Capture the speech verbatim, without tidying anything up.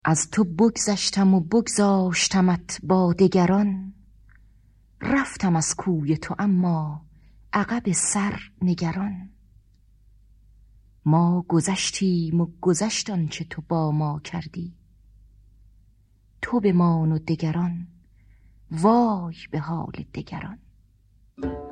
از تو بگذشتم و بگذاشتمت با دگران، رفتم از کوی تو اما عقب سر نگران. ما گذشتیم و گذشت آنچه تو با ما کردی، تو بمان و دگران وای به حال دگران.